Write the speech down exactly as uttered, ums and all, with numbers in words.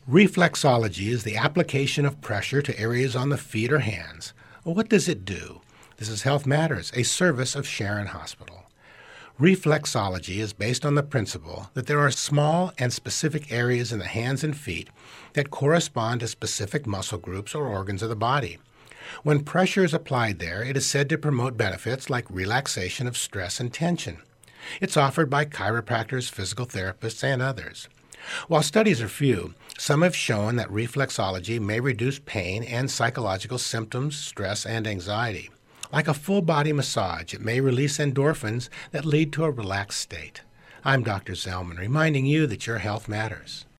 Reflexology is the application of pressure to areas on the feet or hands. Well, what does it do? This is Health Matters, a service of Sharon Hospital. Reflexology is based on the principle that there are small and specific areas in the hands and feet that correspond to specific muscle groups or organs of the body. When pressure is applied there, it is said to promote benefits like relaxation of stress and tension. It's offered by chiropractors, physical therapists, and others. While studies are few, some have shown that reflexology may reduce pain and psychological symptoms, stress, and anxiety. Like a full-body massage, it may release endorphins that lead to a relaxed state. I'm Doctor Zellman, reminding you that your health matters.